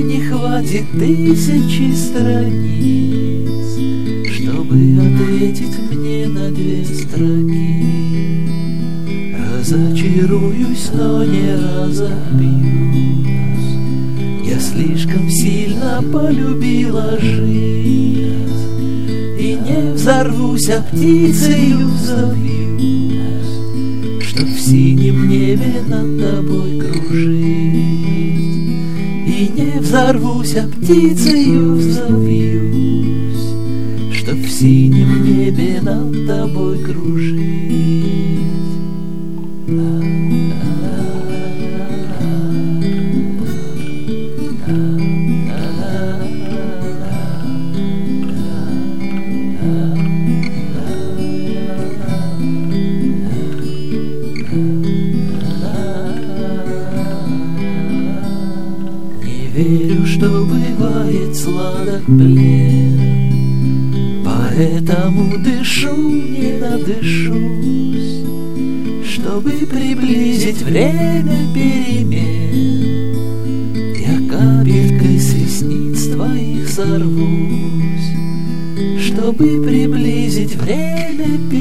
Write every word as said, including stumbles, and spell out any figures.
не хватит тысячи страниц, чтобы ответить мне на две строки. Разочаруюсь, но не разобьюсь. Я слишком сильно полюбила жизнь, и не взорвусь, а птицею взовьюсь, чтоб в синем небе над тобой кружить. И не взорвусь, а птицею взовьюсь, чтоб в синем небе над тобой кружить. Верю, что бывает сладок плен, поэтому дышу, не надышусь, чтобы приблизить время перемен. Я капелькой с ресниц твоих сорвусь, чтобы приблизить время